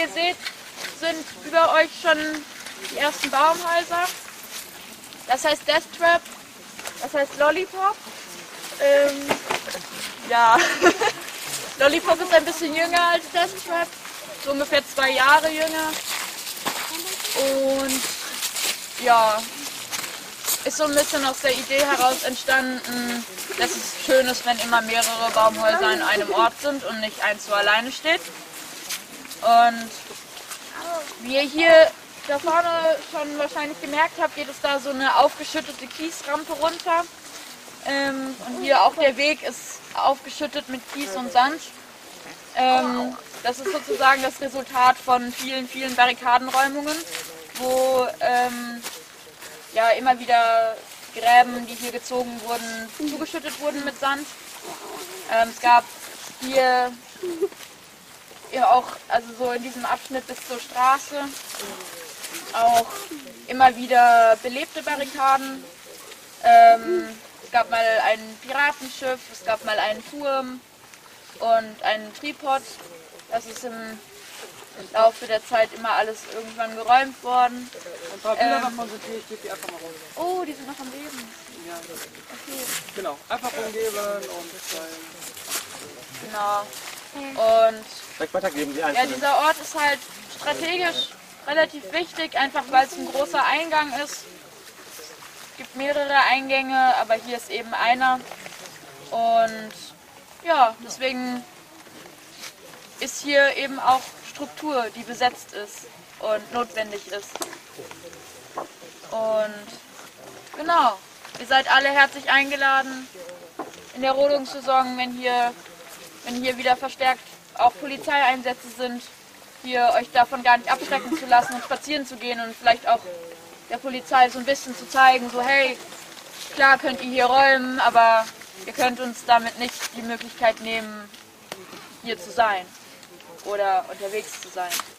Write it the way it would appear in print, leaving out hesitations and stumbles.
ihr seht, sind über euch schon die ersten Baumhäuser. Das heißt Death Trap, das heißt Lollipop. Ja, Lollipop ist ein bisschen jünger als Death Trap, so ungefähr 2 Jahre jünger. Und ja, ist so ein bisschen aus der Idee heraus entstanden, dass es schön ist, wenn immer mehrere Baumhäuser an einem Ort sind und nicht eins so alleine steht. Und wie ihr hier da vorne schon wahrscheinlich gemerkt habt, geht es da so eine aufgeschüttete Kiesrampe runter. Und hier auch der Weg ist aufgeschüttet mit Kies und Sand. Das ist sozusagen das Resultat von vielen, vielen Barrikadenräumungen, wo ja, immer wieder Gräben, die hier gezogen wurden, zugeschüttet wurden mit Sand. Es gab hier ja auch, also so in diesem Abschnitt bis zur Straße, auch immer wieder belebte Barrikaden. Es gab mal ein Piratenschiff, es gab mal einen Turm und einen Tripod. Das ist im Laufe der Zeit immer alles irgendwann geräumt worden. Ein paar Bilder davon sind hier, ich gebe die einfach mal rum. Oh, die sind noch am Leben. Ja, das Okay. genau, einfach umgeben und Genau. Und direkt weitergeben, die ja, einzelnen. dieser Ort ist halt strategisch relativ wichtig, einfach weil es ein großer Eingang ist. Es gibt mehrere Eingänge, aber hier ist eben einer. Und ja, deswegen ist hier eben auch Struktur, die besetzt ist und notwendig ist. Und genau, ihr seid alle herzlich eingeladen in der Rodungssaison, wenn hier wieder verstärkt auch Polizeieinsätze sind, hier euch davon gar nicht abschrecken zu lassen und spazieren zu gehen und vielleicht auch der Polizei so ein bisschen zu zeigen, so hey, klar könnt ihr hier räumen, aber ihr könnt uns damit nicht die Möglichkeit nehmen, hier zu sein oder unterwegs zu sein.